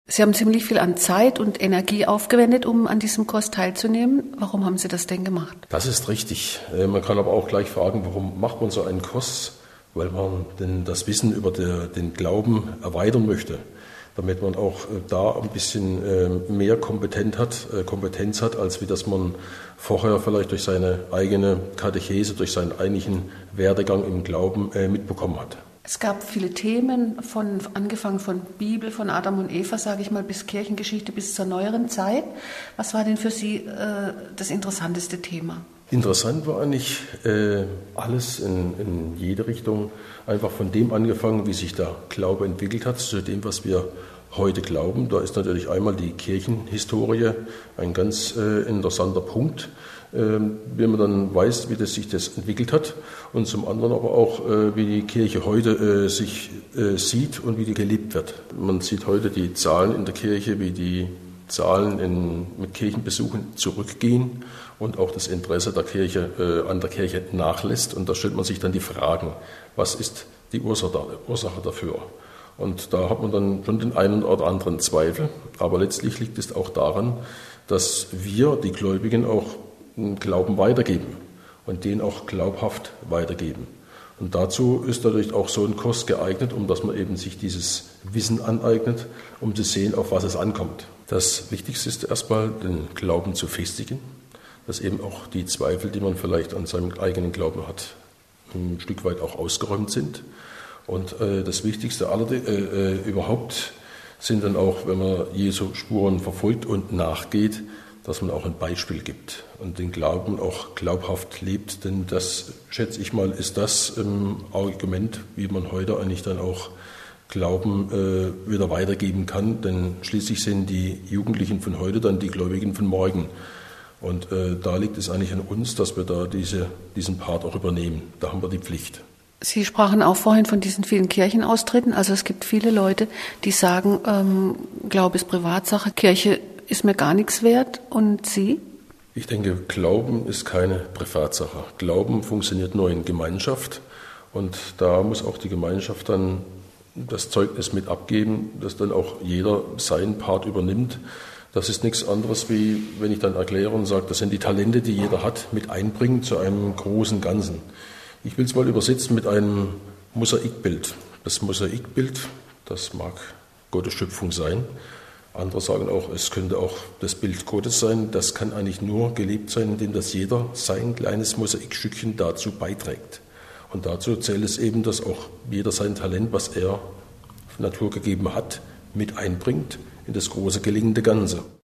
Sie haben ziemlich viel an Zeit und Energie aufgewendet, um an diesem Kurs teilzunehmen. Warum haben Sie das denn gemacht? Das ist richtig. Man kann aber auch gleich fragen, warum macht man so einen Kurs? Weil man denn das Wissen über den Glauben erweitern möchte, damit man auch da ein bisschen mehr Kompetenz hat, als wie das man vorher vielleicht durch seine eigene Katechese, durch seinen eigentlichen Werdegang im Glauben mitbekommen hat. Es gab viele Themen, angefangen von Bibel, von Adam und Eva, sage ich mal, bis Kirchengeschichte, bis zur neueren Zeit. Was war denn für Sie das interessanteste Thema? Interessant war eigentlich alles in jede Richtung, einfach von dem angefangen, wie sich der Glaube entwickelt hat, zu dem, was wir heute glauben. Da ist natürlich einmal die Kirchenhistorie ein ganz interessanter Punkt, wenn man dann weiß, wie sich das entwickelt hat, und zum anderen aber auch, wie die Kirche heute sich sieht und wie die gelebt wird. Man sieht heute die Zahlen in der Kirche, wie die Zahlen mit Kirchenbesuchen zurückgehen und auch das Interesse der Kirche an der Kirche nachlässt. Und da stellt man sich dann die Fragen, was ist die Ursache dafür? Und da hat man dann schon den einen oder anderen Zweifel. Aber letztlich liegt es auch daran, dass wir, die Gläubigen, auch Glauben weitergeben und den auch glaubhaft weitergeben. Und dazu ist natürlich auch so ein Kurs geeignet, um dass man eben sich dieses Wissen aneignet, um zu sehen, auf was es ankommt. Das Wichtigste ist erstmal, den Glauben zu festigen, dass eben auch die Zweifel, die man vielleicht an seinem eigenen Glauben hat, ein Stück weit auch ausgeräumt sind. Und das Wichtigste überhaupt sind dann auch, wenn man Jesu Spuren verfolgt und nachgeht, dass man auch ein Beispiel gibt und den Glauben auch glaubhaft lebt. Denn das, schätze ich mal, ist das Argument, wie man heute eigentlich dann auch Glauben wieder weitergeben kann. Denn schließlich sind die Jugendlichen von heute dann die Gläubigen von morgen. Und da liegt es eigentlich an uns, dass wir da diesen Part auch übernehmen. Da haben wir die Pflicht. Sie sprachen auch vorhin von diesen vielen Kirchenaustritten. Also es gibt viele Leute, die sagen, Glaube ist Privatsache, Kirche ist mir gar nichts wert. Und Sie? Ich denke, Glauben ist keine Privatsache. Glauben funktioniert nur in Gemeinschaft. Und da muss auch die Gemeinschaft dann das Zeugnis mit abgeben, dass dann auch jeder seinen Part übernimmt. Das ist nichts anderes, wie wenn ich dann erkläre und sage, das sind die Talente, die jeder hat, mit einbringen zu einem großen Ganzen. Ich will es mal übersetzen mit einem Mosaikbild. Das Mosaikbild, das mag Gottes Schöpfung sein. Andere sagen auch, es könnte auch das Bild Gottes sein. Das kann eigentlich nur gelebt sein, indem dass jeder sein kleines Mosaikstückchen dazu beiträgt. Und dazu zählt es eben, dass auch jeder sein Talent, was er Natur gegeben hat, mit einbringt in das große gelingende Ganze.